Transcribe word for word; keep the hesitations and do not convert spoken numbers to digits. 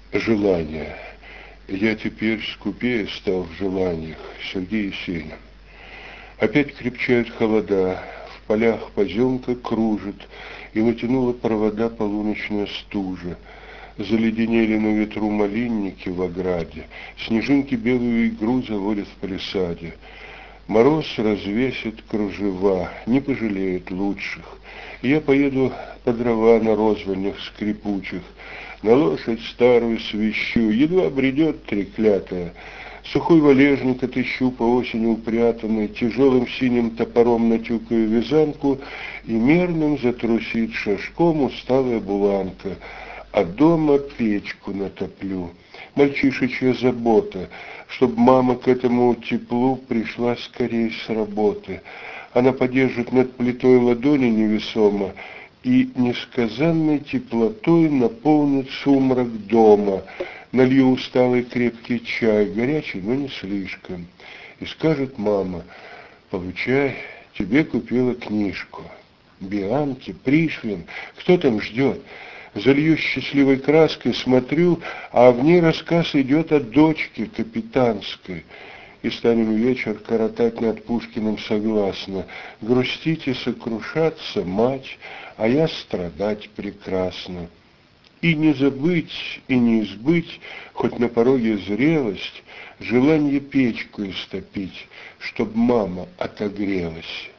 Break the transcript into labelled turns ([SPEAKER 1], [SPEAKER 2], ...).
[SPEAKER 1] Желание. Я теперь скупее стал в желаниях. Сергей Есенин. Опять крепчают холода, в полях поземка кружит, и натянула провода полуночная стужа. Заледенели на ветру малинники в ограде, снежинки белую игру заводят в палисаде. Мороз развесит кружева, не пожалеет лучших. Я поеду по дрова на розвальнях скрипучих, на лошадь старую свищу, едва бредет треклятая. Сухой валежник отыщу по осени упрятанный, тяжелым синим топором натюкаю вязанку, и мерным затрусит шажком усталая буланка. А дома печку натоплю. Мальчишечья забота, чтоб мама к этому теплу пришла скорей с работы. Она подержит над плитой ладони невесомо и несказанной теплотой наполнит сумрак дома. Налью усталый крепкий чай, горячий, но не слишком. И скажет мама: получай, тебе купила книжку. Бианки, Пришвин, кто там ждет? Залью счастливой краской, смотрю, а в ней рассказ идет о дочке капитанской. И станем вечер коротать над Пушкиным согласно. Грустить и сокрушаться, мать, а я страдать прекрасно. И не забыть, и не избыть, хоть на пороге зрелость, желание печку истопить, чтоб мама отогрелась.